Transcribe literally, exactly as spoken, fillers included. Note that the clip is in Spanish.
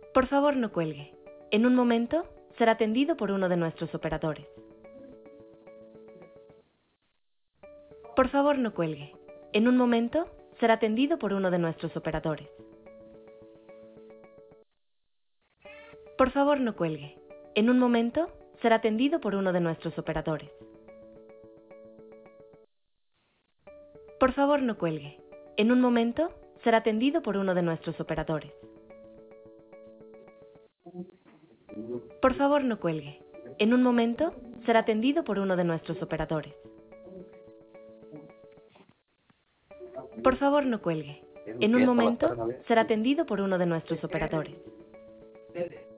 Por favor, no cuelgue. En un momento será atendido por uno de nuestros operadores. Por favor, no cuelgue. En un momento será atendido por uno de nuestros operadores. Por favor, no cuelgue. En un momento será atendido por uno de nuestros operadores. Por favor, no cuelgue. En un momento será atendido por uno de nuestros operadores. Por favor, no cuelgue. En un momento será atendido por uno de nuestros operadores. Por favor, no cuelgue. En un momento será atendido por uno de nuestros operadores.